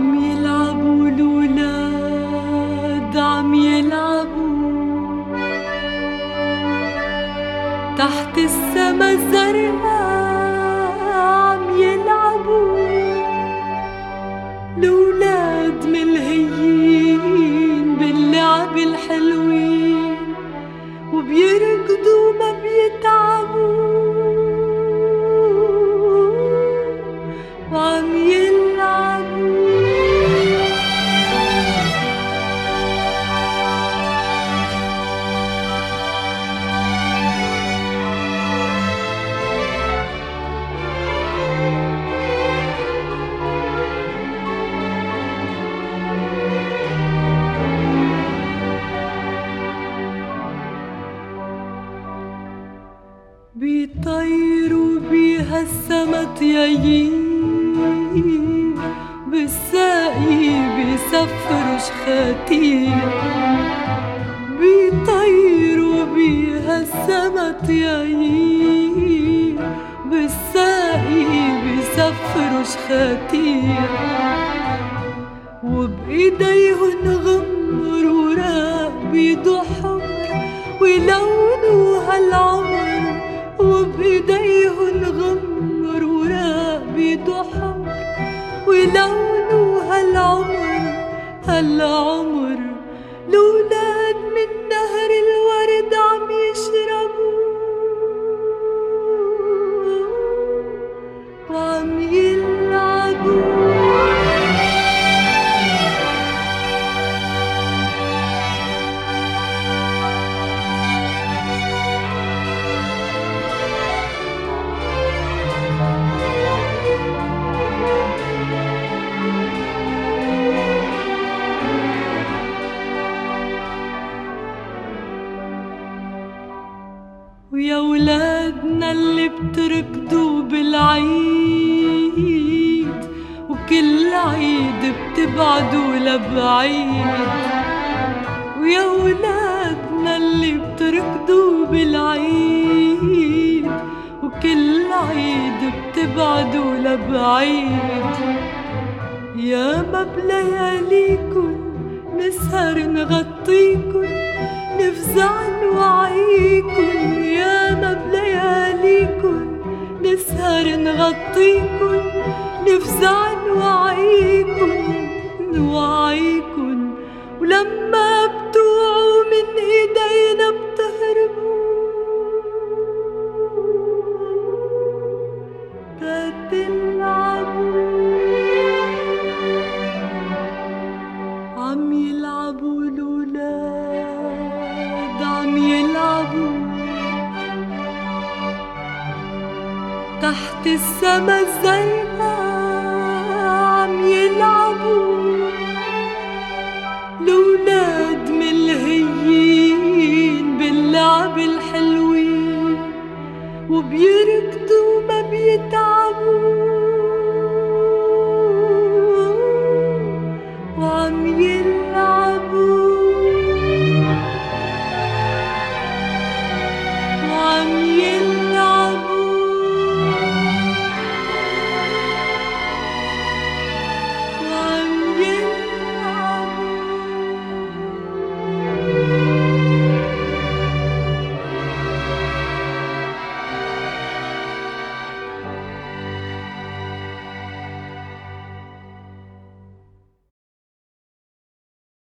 عم يلعبوا الولاد، عم يلعبوا تحت السما الزرقاء، عم يلعبوا الولاد ملهيين باللعب الحلوين، وبيركضوا ما بيتعبوا وعم يلعبوا. بيطيروا بيها السما طيايين، بالساقي بيسفروا شخاتير. بيطيروا بيها السما طيايين، بالساقي بيسفروا شخاتير. وبإيديهن غمر وراق بيدو حمر ويلونوا هالعمر، وبإيديهن غمر وراق بيدو حمر ويلونوا هالعمر. هالعمر الولاد من نهر الورد عم يشربوا وعم يلعبوا. ويا ولادنا اللي بتركضوا بالعيد، وكل عيد بتبعدوا لبعيد. ويا ولادنا اللي بتركضوا بالعيد، وكل عيد بتبعدوا لبعيد. يا ما بلياليكن نسهر نغطيكن، نفزع نوعيكن. يا ما بلياليكن نسهر نغطيكن، نفزع نوعيكن. ولما بتوعوا من ايدينا بتهربوا تتلعبوا. عم يلعبوا الولاد، عم يلعبوا تحت السما